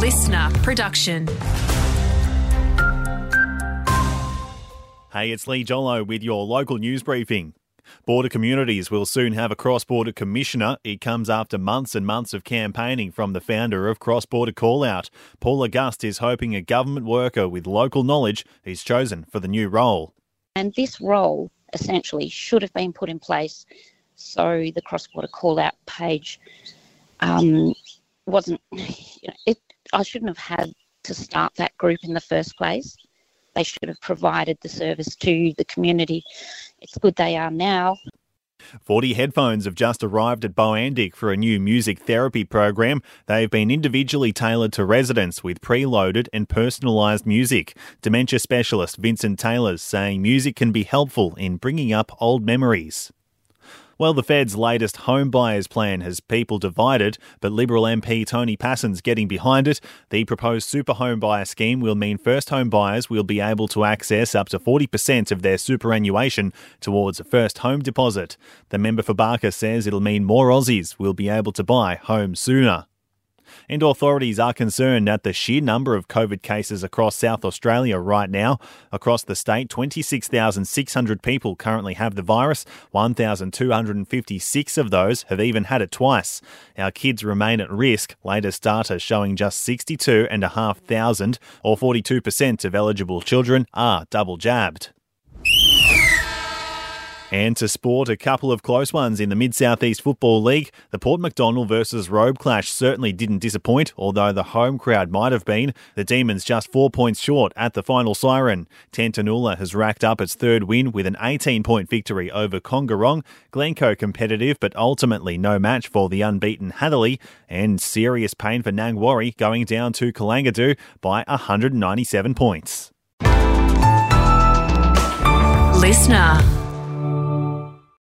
listener production. Hey, it's Lee Jollo with your local news briefing. Border Communities will soon have a cross-border commissioner. It comes after months and months of campaigning from the founder of Cross Border Callout. Paul August is hoping a government worker with local knowledge is chosen for the new role. And this role essentially should have been put in place so the Cross Border Callout page wasn't, I shouldn't have had to start that group in the first place. They should have provided the service to the community. It's good they are now. 40 headphones have just arrived at Boandic for a new music therapy program. They've been individually tailored to residents with preloaded and personalised music. Dementia specialist Vincent Taylor's saying music can be helpful in bringing up old memories. Well, the Fed's latest home buyers plan has people divided, but Liberal MP Tony Passon's getting behind it. The proposed super home buyer scheme will mean first home buyers will be able to access up to 40% of their superannuation towards a first home deposit. The member for Barker says it'll mean more Aussies will be able to buy homes sooner. And authorities are concerned at the sheer number of COVID cases across South Australia right now. Across the state, 26,600 people currently have the virus. 1,256 of those have even had it twice. Our kids remain at risk. Latest data showing just 62,500 or 42% of eligible children are double jabbed. And to sport, a couple of close ones in the Mid-South East Football League. The Port Macdonald versus Robe clash certainly didn't disappoint, although the home crowd might have been. The Demons just 4 points short at the final siren. Tantanoola has racked up its third win with an 18-point victory over Congarong. Glencoe competitive, but ultimately no match for the unbeaten Hatherley. And serious pain for Nangwarry going down to Kalangadoo by 197 points. Listener.